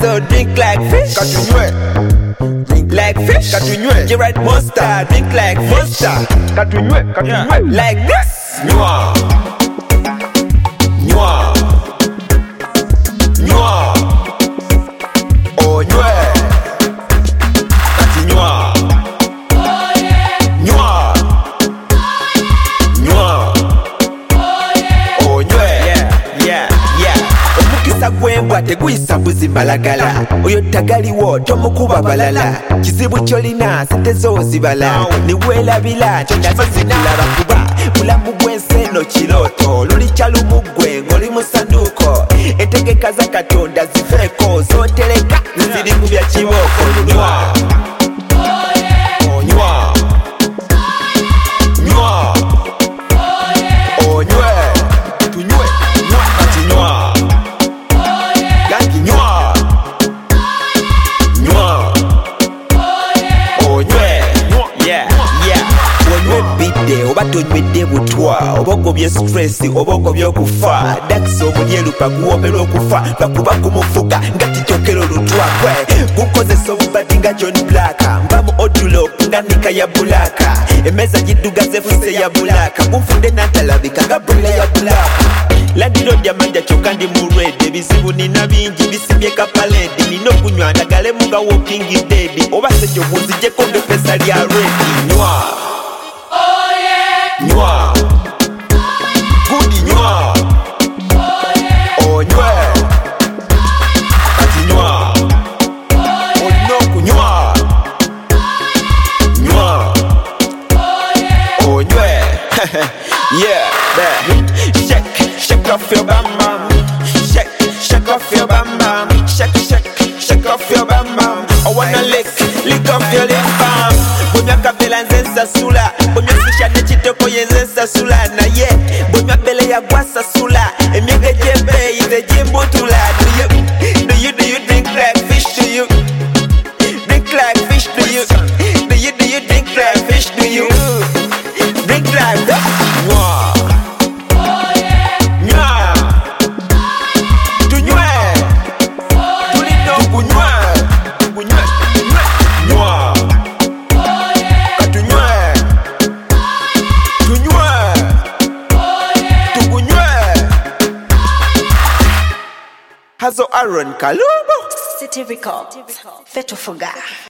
so drink like fish. Katunywe. Drink like fish. Katunywe. Gerard Monster, drink like Monster. Katunywe. Katunywe. Like this. Nywa. Nywa. Nywa. Oh nywe. Katunywa. Nywa. Nywa. Oh nywe. Yeah. Omukisa gwembwa teguyisa mbuzi malagala. Oyo tagaliwo tomukuba balala. Kizibu kyolina sente zo zibala. Niweelabira tinazizilaba kuba bulamu bw'enseno kiroto. Luli kyalumugwe ng'oli mu sanduuko. Entegeka za Katonda zifeeko zootereka ziri mu bya kibooko. Nywa. Oh nywa. Nywa. Oh nywe. Tunywe. Nywa. Kati nywa. Gangi nywa. Nywa. Oh nywe. Yeah. Onywe bidde oba tonywedde butwa oba ogobye stress oba ogobye okufa dakisi omulye lupaku womerwa okufa lwakuba kumufuga nga tikyokera olutwakwe gukozesa obubadi nga John Black mba mu odulop nga nika ya bulaka emeza giddugaza efuse ya bulaka gunfudde nantalabika nga bula ya bulaka landilodi amanja kyokka ndi mu red ebizibu nina bingi bisimbye kapaledi nina okunywa ndagalemu nga walking dead oba sekyo bunzijjeko ng'epesa lya red. Nywa. Nywa. Gudi nywa. Oh nywe. Kati nywa. Olina okunywa. Nywa. Oh nywe. Yeah, shake off your bum bum. Shake off your bum bum. Shake off your bum bum. I wanna lick off your lip balm. Bonya kapela nzensa sula. Bonya fisha ne chitoko yenzensa sula. Na ye, bonya bele ya gwasa sula. Emyege jembe ize jimbo tula. Do you drink like fish? Do you drink like fish? Do you drink like fish? Do you drink like that? Nywa. Nywa. Tunywe. Tulina okunywa. Tunywe. Nywa. Katunywe. Tunywe. Tukunywe. Hazo Aaron Kalubo. City Record. Feto Foga.